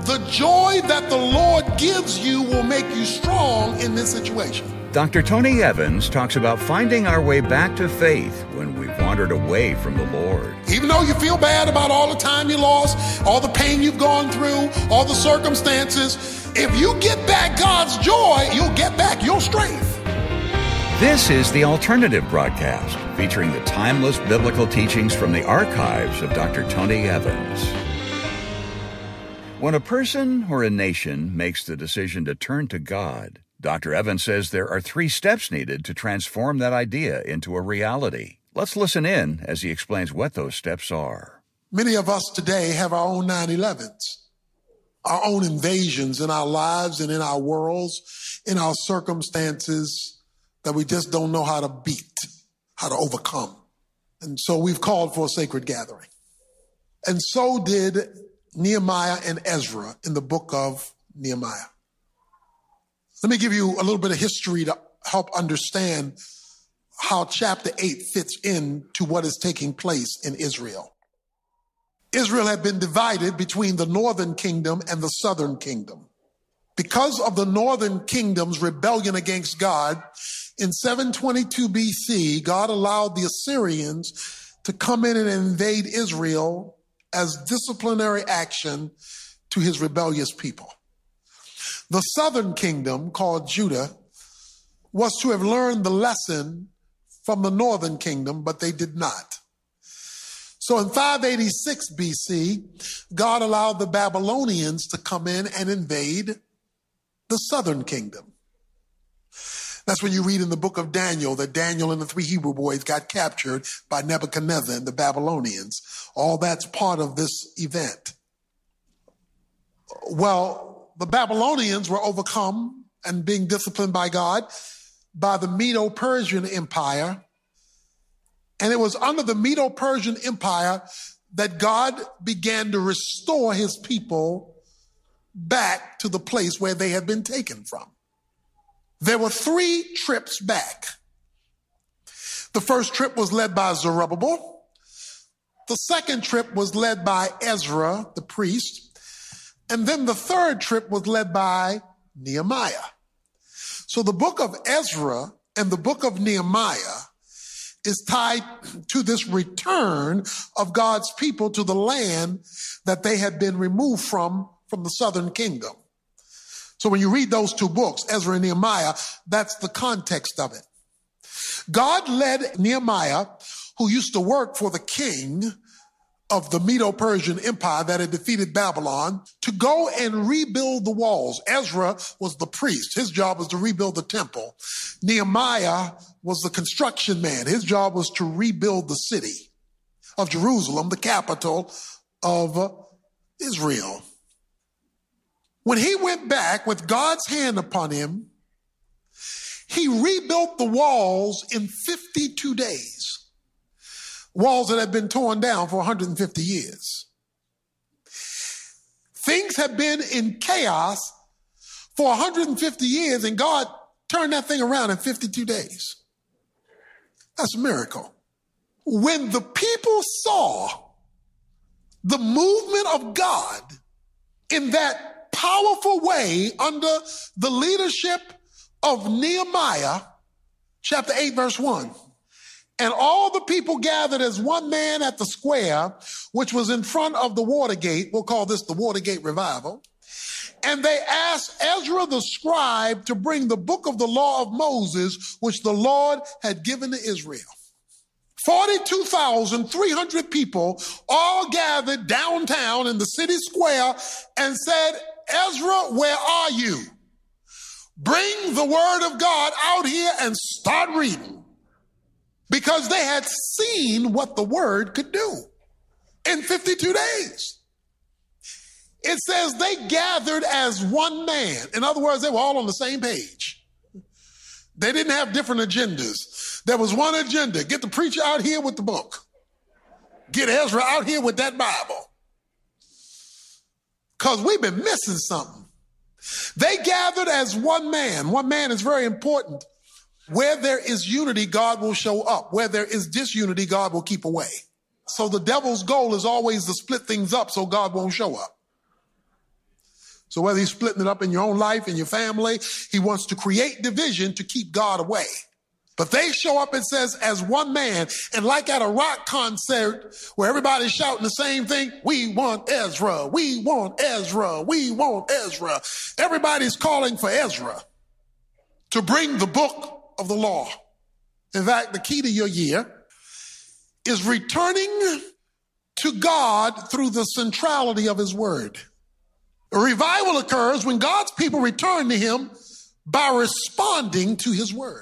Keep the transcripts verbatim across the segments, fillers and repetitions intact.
The joy that the Lord gives you will make you strong in this situation. Doctor Tony Evans talks about finding our way back to faith when we've wandered away from the Lord. Even though you feel bad about all the time you lost, all the pain you've gone through, all the circumstances, if you get back God's joy, you'll get back your strength. This is The Alternative Broadcast, featuring the timeless biblical teachings from the archives of Doctor Tony Evans. When a person or a nation makes the decision to turn to God, Doctor Evans says there are three steps needed to transform that idea into a reality. Let's listen in as he explains what those steps are. Many of us today have our own nine elevens, our own invasions in our lives and in our worlds, in our circumstances that we just don't know how to beat, how to overcome. And so we've called for a sacred gathering. And so did Nehemiah and Ezra in the book of Nehemiah. Let me give you a little bit of history to help understand how chapter eight fits into what is taking place in Israel. Israel had been divided between the northern kingdom and the southern kingdom. Because of the northern kingdom's rebellion against God, in seven twenty-two B C, God allowed the Assyrians to come in and invade Israel as disciplinary action to his rebellious people. The southern kingdom, called Judah, was to have learned the lesson from the northern kingdom, but they did not. So in five eighty-six B C, God allowed the Babylonians to come in and invade the southern kingdom. That's when you read in the book of Daniel that Daniel and the three Hebrew boys got captured by Nebuchadnezzar and the Babylonians. All that's part of this event. Well, the Babylonians were overcome and being disciplined by God by the Medo-Persian Empire. And it was under the Medo-Persian Empire that God began to restore his people back to the place where they had been taken from. There were three trips back. The first trip was led by Zerubbabel. The second trip was led by Ezra, the priest. And then the third trip was led by Nehemiah. So the book of Ezra and the book of Nehemiah is tied to this return of God's people to the land that they had been removed from, from the southern kingdom. So when you read those two books, Ezra and Nehemiah, that's the context of it. God led Nehemiah, who used to work for the king of the Medo-Persian Empire that had defeated Babylon, to go and rebuild the walls. Ezra was the priest. His job was to rebuild the temple. Nehemiah was the construction man. His job was to rebuild the city of Jerusalem, the capital of Israel. When he went back with God's hand upon him, he rebuilt the walls in fifty-two days. Walls that had been torn down for one hundred fifty years. Things have been in chaos for one hundred fifty years, and God turned that thing around in fifty-two days. That's a miracle. When the people saw the movement of God in that powerful way under the leadership of Nehemiah, chapter eight, verse one. And all the people gathered as one man at the square, which was in front of the Watergate. We'll call this the Watergate Revival. And they asked Ezra the scribe to bring the book of the law of Moses, which the Lord had given to Israel. forty-two thousand three hundred people all gathered downtown in the city square and said, Ezra, where are you? Bring the word of God out here and start reading. Because they had seen what the word could do in fifty-two days. It says they gathered as one man. In other words, they were all on the same page. They didn't have different agendas. There was one agenda. Get the preacher out here with the book. Get Ezra out here with that Bible. Because we've been missing something. They gathered as one man. One man is very important. Where there is unity, God will show up. Where there is disunity, God will keep away. So the devil's goal is always to split things up so God won't show up. So whether he's splitting it up in your own life, in your family, he wants to create division to keep God away. But they show up, it says, as one man. And like at a rock concert where everybody's shouting the same thing, we want Ezra, we want Ezra, we want Ezra. Everybody's calling for Ezra to bring the book of the law. In fact, the key to your year is returning to God through the centrality of his word. A revival occurs when God's people return to him by responding to his word.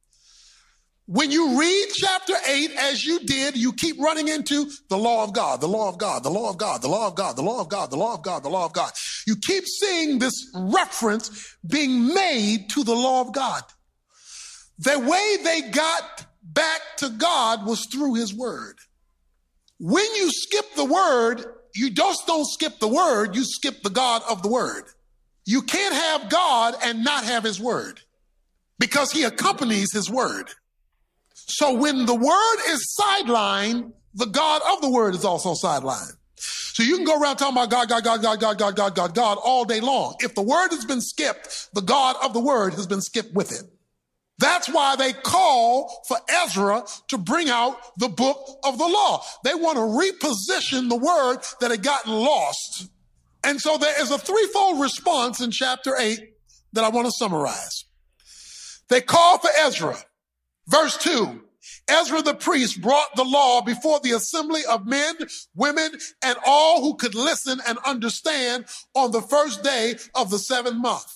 When you read chapter eight, as you did, you keep running into the law of God, the law of God, the law of God, the law of God, the law of God, the law of God, the law of God. You keep seeing this reference being made to the law of God. The way they got back to God was through his word. When you skip the word, you just don't skip the word, you skip the God of the word. You can't have God and not have his word because he accompanies his word. So when the word is sidelined, the God of the word is also sidelined. So you can go around talking about God, God, God, God, God, God, God, God, God all day long. If the word has been skipped, the God of the word has been skipped with it. That's why they call for Ezra to bring out the book of the law. They want to reposition the word that had gotten lost. And so there is a threefold response in chapter eight that I want to summarize. They call for Ezra. Verse two, Ezra the priest brought the law before the assembly of men, women, and all who could listen and understand on the first day of the seventh month.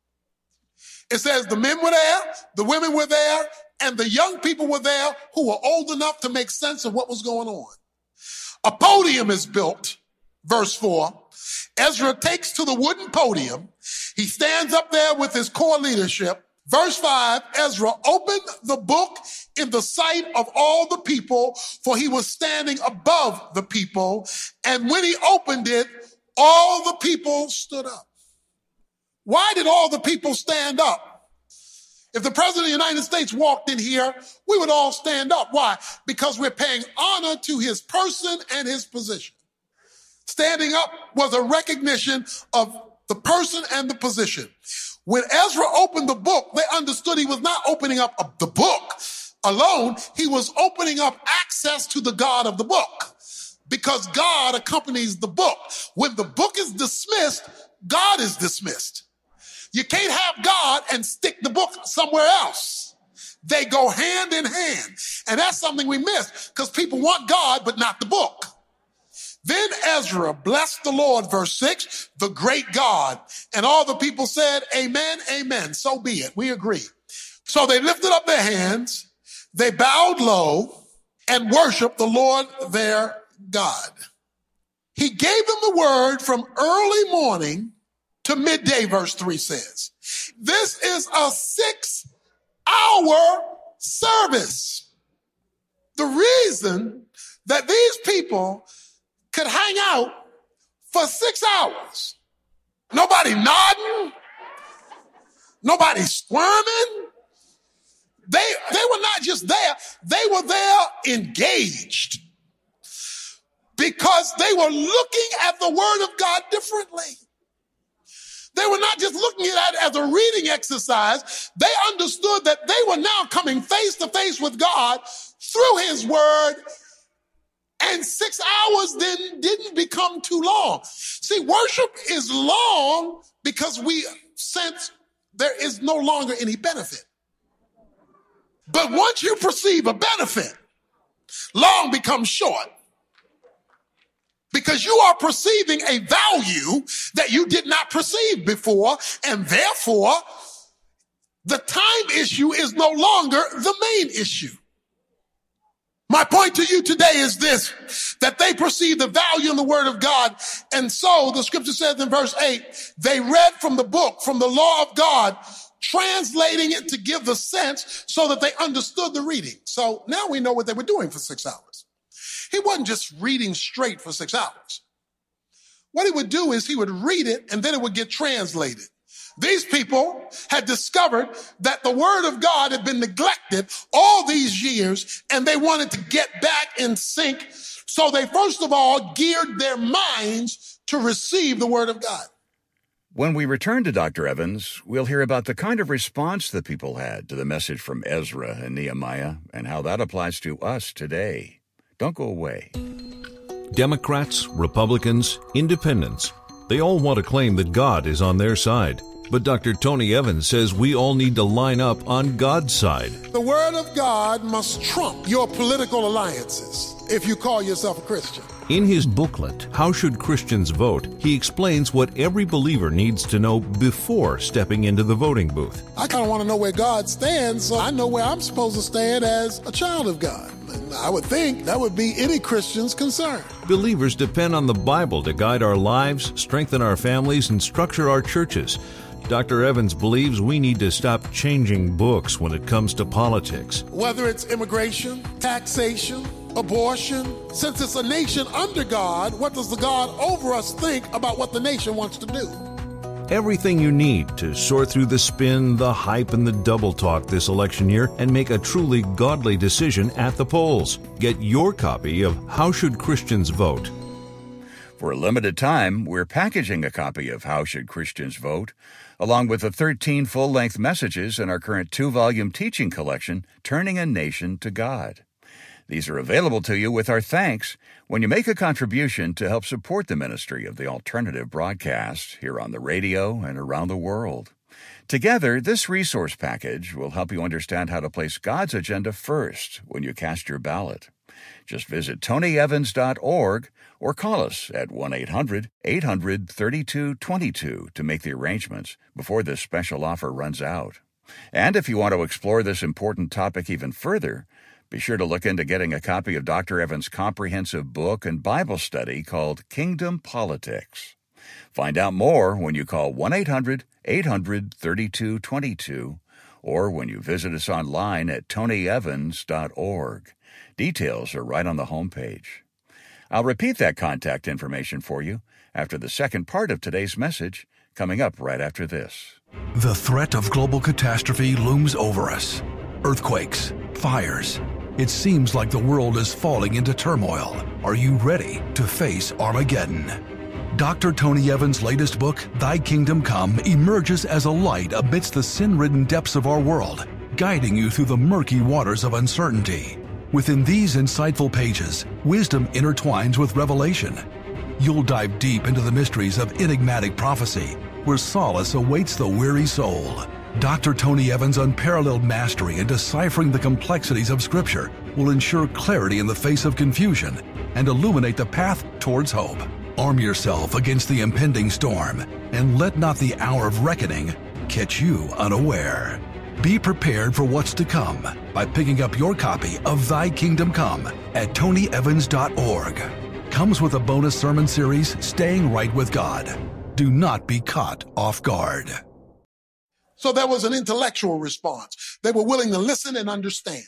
It says the men were there, the women were there, and the young people were there who were old enough to make sense of what was going on. A podium is built, verse four. Ezra takes to the wooden podium. He stands up there with his core leadership. Verse five, Ezra opened the book in the sight of all the people, for he was standing above the people. And when he opened it, all the people stood up. Why did all the people stand up? If the president of the United States walked in here, we would all stand up. Why? Because we're paying honor to his person and his position. Standing up was a recognition of the person and the position. When Ezra opened the book, they understood he was not opening up the book alone. He was opening up access to the God of the book because God accompanies the book. When the book is dismissed, God is dismissed. You can't have God and stick the book somewhere else. They go hand in hand. And that's something we miss because people want God, but not the book. Then Ezra blessed the Lord, verse six, the great God. And all the people said, amen, amen. So be it. We agree. So they lifted up their hands. They bowed low and worshiped the Lord their God. He gave them the word from early morning to midday, verse three says. This is a six hour service. The reason that these people could hang out for six hours. Nobody nodding. Nobody squirming. They, they were not just there. They were there engaged because they were looking at the word of God differently. They were not just looking at it as a reading exercise. They understood that they were now coming face to face with God through his word. And six hours then didn't become too long. See, worship is long because we sense there is no longer any benefit. But once you perceive a benefit, long becomes short. Because you are perceiving a value that you did not perceive before, and therefore, the time issue is no longer the main issue. My point to you today is this, that they perceive the value in the word of God. And so the scripture says in verse eight, they read from the book, from the law of God, translating it to give the sense so that they understood the reading. So now we know what they were doing for six hours. He wasn't just reading straight for six hours. What he would do is he would read it and then it would get translated. These people had discovered that the word of God had been neglected all these years and they wanted to get back in sync. So they first of all geared their minds to receive the word of God. When we return to Doctor Evans, we'll hear about the kind of response the people had to the message from Ezra and Nehemiah and how that applies to us today. Don't go away. Democrats, Republicans, Independents, they all want to claim that God is on their side. But Doctor Tony Evans says we all need to line up on God's side. The Word of God must trump your political alliances if you call yourself a Christian. In his booklet, How Should Christians Vote?, he explains what every believer needs to know before stepping into the voting booth. I kind of want to know where God stands, so I know where I'm supposed to stand as a child of God. And I would think that would be any Christian's concern. Believers depend on the Bible to guide our lives, strengthen our families, and structure our churches. Doctor Evans believes we need to stop changing books when it comes to politics. Whether it's immigration, taxation, abortion, since it's a nation under God, what does the God over us think about what the nation wants to do? Everything you need to sort through the spin, the hype, and the double talk this election year and make a truly godly decision at the polls. Get your copy of How Should Christians Vote? For a limited time, we're packaging a copy of How Should Christians Vote, along with the thirteen full-length messages in our current two-volume teaching collection, Turning a Nation to God. These are available to you with our thanks when you make a contribution to help support the ministry of the alternative broadcast here on the radio and around the world. Together, this resource package will help you understand how to place God's agenda first when you cast your ballot. Just visit tony evans dot org or call us at one eight hundred eight hundred thirty-two twenty-two to make the arrangements before this special offer runs out. And if you want to explore this important topic even further, be sure to look into getting a copy of Doctor Evans' comprehensive book and Bible study called Kingdom Politics. Find out more when you call one eight hundred eight hundred thirty-two twenty-two or when you visit us online at tony evans dot org. Details are right on the homepage. I'll repeat that contact information for you after the second part of today's message, coming up right after this. The threat of global catastrophe looms over us. Earthquakes, fires. It seems like the world is falling into turmoil. Are you ready to face Armageddon? Doctor Tony Evans' latest book, Thy Kingdom Come, emerges as a light amidst the sin-ridden depths of our world, guiding you through the murky waters of uncertainty. Within these insightful pages, wisdom intertwines with revelation. You'll dive deep into the mysteries of enigmatic prophecy, where solace awaits the weary soul. Doctor Tony Evans' unparalleled mastery in deciphering the complexities of Scripture will ensure clarity in the face of confusion and illuminate the path towards hope. Arm yourself against the impending storm, and let not the hour of reckoning catch you unaware. Be prepared for what's to come by picking up your copy of Thy Kingdom Come at tony evans dot org. Comes with a bonus sermon series, Staying Right with God. Do not be caught off guard. So there was an intellectual response. They were willing to listen and understand.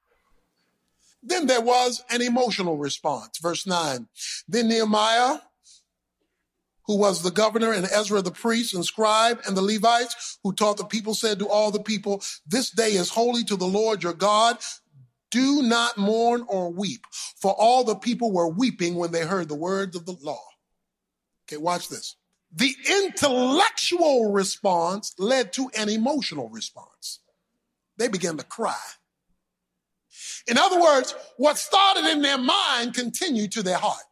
Then there was an emotional response. Verse nine. Then Nehemiah, who was the governor, and Ezra the priest and scribe, and the Levites who taught the people, said to all the people, this day is holy to the Lord your God. Do not mourn or weep. For all the people were weeping when they heard the words of the law. Okay, watch this. The intellectual response led to an emotional response. They began to cry. In other words, what started in their mind continued to their heart.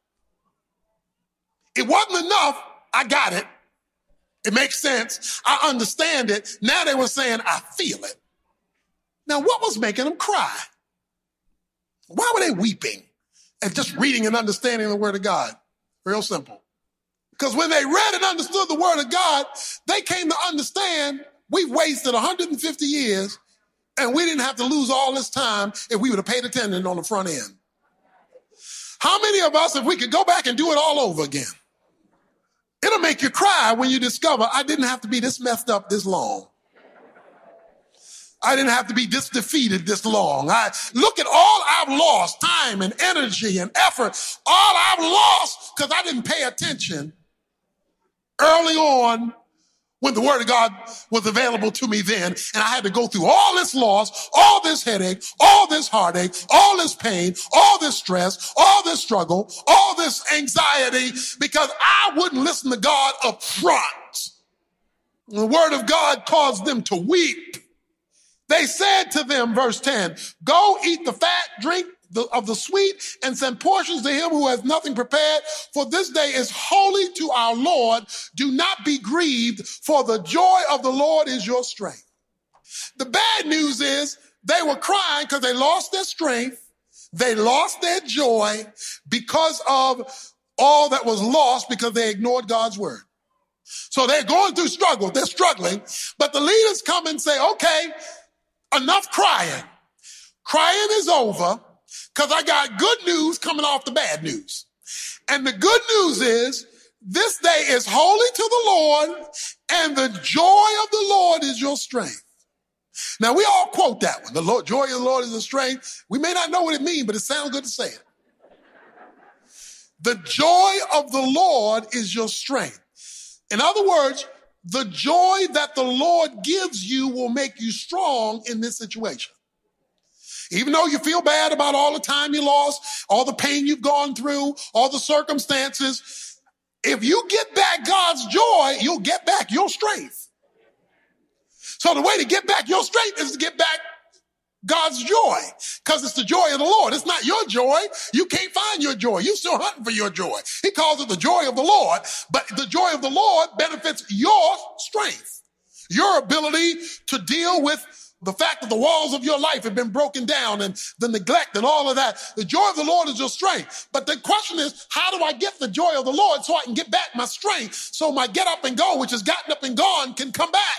It wasn't enough. I got it. It makes sense. I understand it. Now they were saying, I feel it. Now, what was making them cry? Why were they weeping and just reading and understanding the word of God? Real simple. Because when they read and understood the word of God, they came to understand we've wasted one hundred fifty years and we didn't have to lose all this time if we would have paid attention on the front end. How many of us, if we could go back and do it all over again? It'll make you cry when you discover I didn't have to be this messed up this long. I didn't have to be this defeated this long. I look at all I've lost, time and energy and effort, all I've lost because I didn't pay attention early on when the word of God was available to me then, and I had to go through all this loss, all this headache, all this heartache, all this pain, all this stress, all this struggle, all this anxiety, because I wouldn't listen to God up front. The word of God caused them to weep. They said to them, verse ten, go eat the fat, drink the, of the sweet, and send portions to him who has nothing prepared. For this day is holy to our Lord. Do not be grieved, for the joy of the Lord is your strength. The bad news is they were crying because they lost their strength. They lost their joy because of all that was lost because they ignored God's word. So they're going through struggle. They're struggling. But the leaders come and say, okay, enough crying. Crying is over because I got good news coming off the bad news. And the good news is this day is holy to the Lord, and the joy of the Lord is your strength. Now, we all quote that one. The Lord, joy of the Lord is your strength. We may not know what it means, but it sounds good to say it. The joy of the Lord is your strength. In other words, the joy that the Lord gives you will make you strong in this situation. Even though you feel bad about all the time you lost, all the pain you've gone through, all the circumstances, if you get back God's joy, you'll get back your strength. So the way to get back your strength is to get back God's joy, because it's the joy of the Lord. It's not your joy. You can't find your joy. You're still hunting for your joy. He calls it the joy of the Lord, but the joy of the Lord benefits your strength, your ability to deal with the fact that the walls of your life have been broken down and the neglect and all of that. The joy of the Lord is your strength. But the question is, how do I get the joy of the Lord so I can get back my strength so my get up and go, which has gotten up and gone, can come back?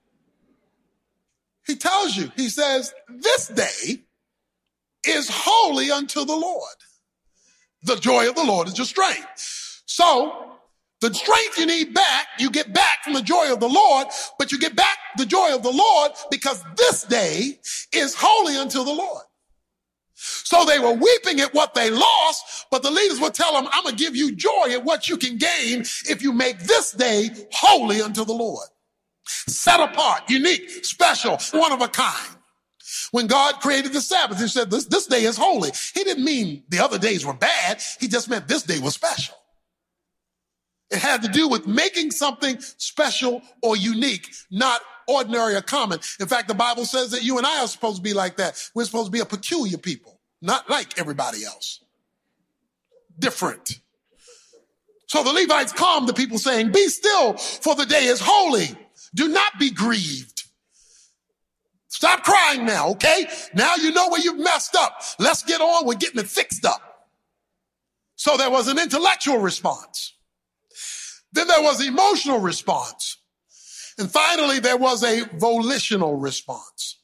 He tells you, he says, this day is holy unto the Lord. The joy of the Lord is your strength. So the strength you need back, you get back from the joy of the Lord, but you get back the joy of the Lord because this day is holy unto the Lord. So they were weeping at what they lost, but the leaders would tell them, I'm going to give you joy at what you can gain if you make this day holy unto the Lord. Set apart, unique, special, one of a kind. When God created the Sabbath, he said, this, this day is holy. He didn't mean the other days were bad. He just meant this day was special. It had to do with making something special or unique, not ordinary or common. In fact, the Bible says that you and I are supposed to be like that. We're supposed to be a peculiar people, not like everybody else. Different. So the Levites calmed the people saying, be still, for the day is holy. Do not be grieved. Stop crying now, okay? Now you know where you've messed up. Let's get on with getting it fixed up. So there was an intellectual response. Then there was emotional response. And finally, there was a volitional response.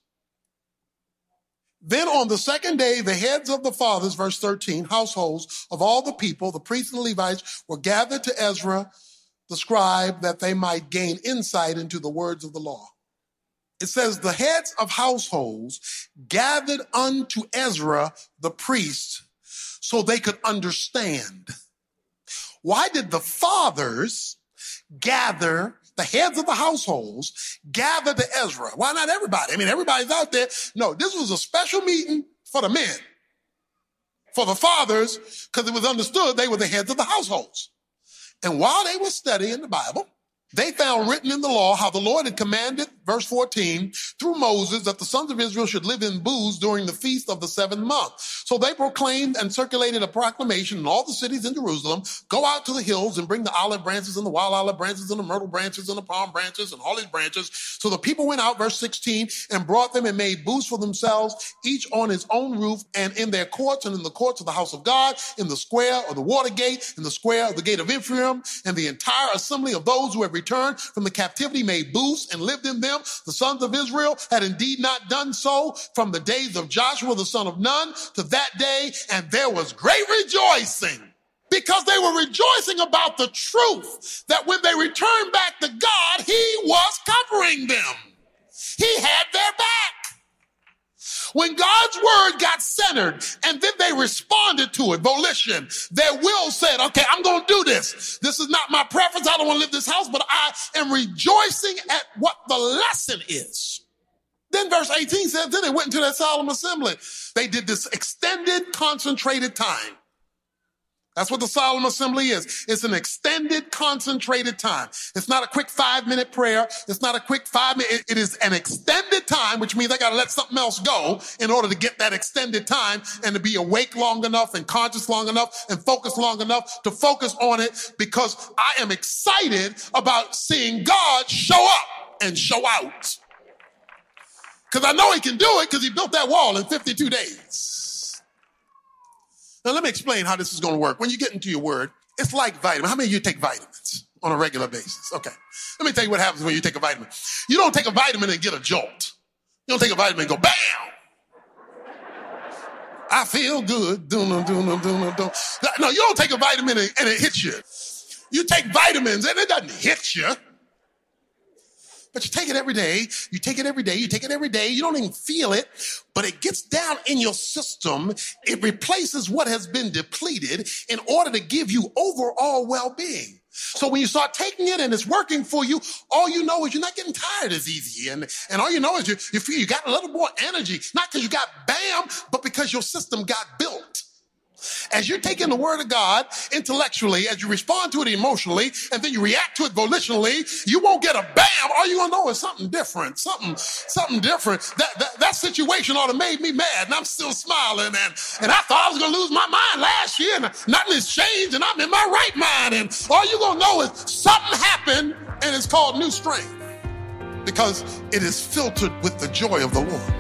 Then on the second day, the heads of the fathers, verse thirteen, households of all the people, the priests and the Levites, were gathered to Ezra, the scribe, that they might gain insight into the words of the law. It says the heads of households gathered unto Ezra, the priest, so they could understand. Why did the fathers gather, the heads of the households, gather to Ezra? Why not everybody? I mean, everybody's out there. No, this was a special meeting for the men, for the fathers, because it was understood they were the heads of the households. And while they were studying the Bible, they found written in the law how the Lord had commanded, verse fourteen, through Moses, that the sons of Israel should live in booths during the feast of the seventh month. So they proclaimed and circulated a proclamation in all the cities in Jerusalem, go out to the hills and bring the olive branches and the wild olive branches and the myrtle branches and the palm branches and all these branches. So the people went out, verse sixteen, and brought them and made booths for themselves, each on his own roof, and in their courts and in the courts of the house of God, in the square of the water gate, in the square of the gate of Ephraim, and the entire assembly of those who have returned from the captivity made booths and lived in them. The sons of Israel had indeed not done so from the days of Joshua, the son of Nun, to that day. And there was great rejoicing because they were rejoicing about the truth that when they returned back to God, he was covering them. He had their back. When God's word got centered and then they responded to it, volition, their will said, okay, I'm going to do this. This is not my preference. I don't want to live this house, but I am rejoicing at what the lesson is. Then verse eighteen says, then they went into that solemn assembly. They did this extended, concentrated time. That's what the solemn assembly is. It's an extended, concentrated time. It's not a quick five-minute prayer. It's not a quick five-minute. It is an extended time, which means I got to let something else go in order to get that extended time and to be awake long enough and conscious long enough and focused long enough to focus on it, because I am excited about seeing God show up and show out. Because I know he can do it, because he built that wall in fifty-two days. Now, let me explain how this is going to work. When you get into your word, it's like vitamin. How many of you take vitamins on a regular basis? Okay. Let me tell you what happens when you take a vitamin. You don't take a vitamin and get a jolt. You don't take a vitamin and go, bam! I feel good. No, you don't take a vitamin and it hits you. You take vitamins and it doesn't hit you. But you take it every day, you take it every day, you take it every day, you don't even feel it, but it gets down in your system. It replaces what has been depleted in order to give you overall well-being. So when you start taking it and it's working for you, all you know is you're not getting tired as easy. And, and all you know is you, you feel you got a little more energy, not because you got bam, but because your system got built. As you're taking the word of God intellectually, as you respond to it emotionally, and then you react to it volitionally, you won't get a bam. All you're going to know is something different, something, something different. That, that, that situation ought to made me mad, and I'm still smiling. And, and I thought I was going to lose my mind last year, and nothing has changed, and I'm in my right mind. And all you're going to know is something happened, and it's called new strength, because it is filtered with the joy of the Lord.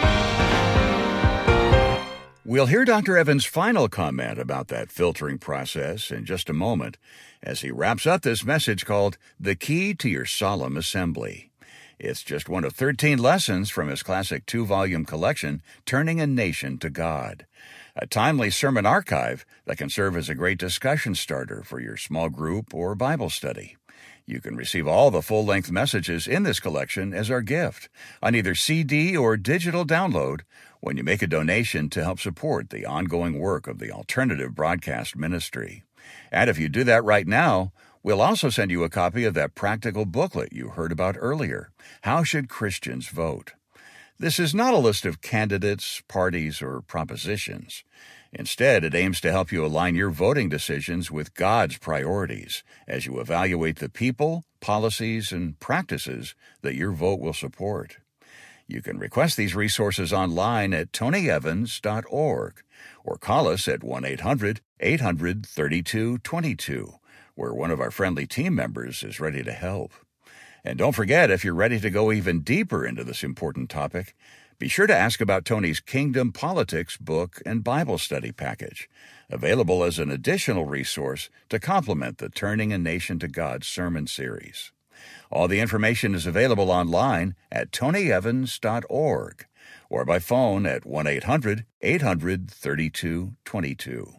We'll hear Doctor Evans' final comment about that filtering process in just a moment as he wraps up this message called The Key to Your Solemn Assembly. It's just one of thirteen lessons from his classic two-volume collection, Turning a Nation to God, a timely sermon archive that can serve as a great discussion starter for your small group or Bible study. You can receive all the full-length messages in this collection as our gift on either C D or digital download when you make a donation to help support the ongoing work of the Alternative Broadcast Ministry. And if you do that right now, we'll also send you a copy of that practical booklet you heard about earlier, How Should Christians Vote? This is not a list of candidates, parties, or propositions. Instead, it aims to help you align your voting decisions with God's priorities as you evaluate the people, policies, and practices that your vote will support. You can request these resources online at tony evans dot org or call us at one eight hundred eight hundred thirty-two twenty-two, where one of our friendly team members is ready to help. And don't forget, if you're ready to go even deeper into this important topic, be sure to ask about Tony's Kingdom Politics book and Bible study package, available as an additional resource to complement the Turning a Nation to God sermon series. All the information is available online at tony evans dot org or by phone at one eight hundred eight hundred thirty-two twenty-two.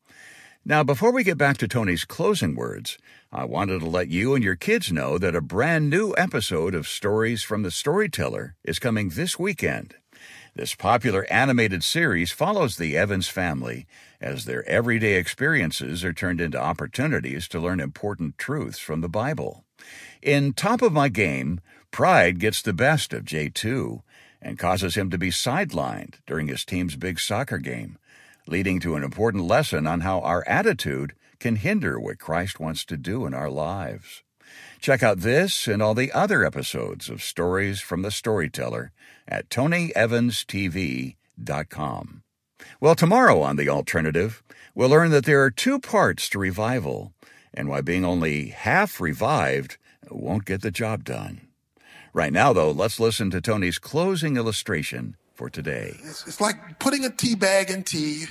Now, before we get back to Tony's closing words, I wanted to let you and your kids know that a brand new episode of Stories from the Storyteller is coming this weekend. This popular animated series follows the Evans family as their everyday experiences are turned into opportunities to learn important truths from the Bible. In Top of My Game, pride gets the best of J two and causes him to be sidelined during his team's big soccer game, leading to an important lesson on how our attitude can hinder what Christ wants to do in our lives. Check out this and all the other episodes of Stories from the Storyteller at tony evans t v dot com. Well, tomorrow on The Alternative, we'll learn that there are two parts to revival and why being only half revived won't get the job done. Right now, though, let's listen to Tony's closing illustration for today. It's, it's like putting a tea bag in tea.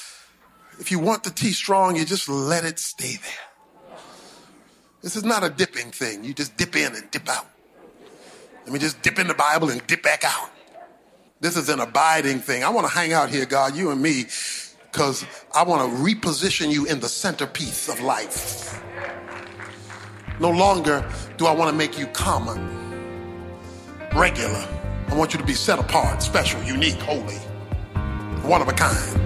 If you want the tea strong, you just let it stay there. This is not a dipping thing. You just dip in and dip out. Let me just dip in the Bible and dip back out. This is an abiding thing. I want to hang out here, God, you and me, because I want to reposition you in the centerpiece of life. No longer do I want to make you common, regular. I want you to be set apart, special, unique, holy, one of a kind.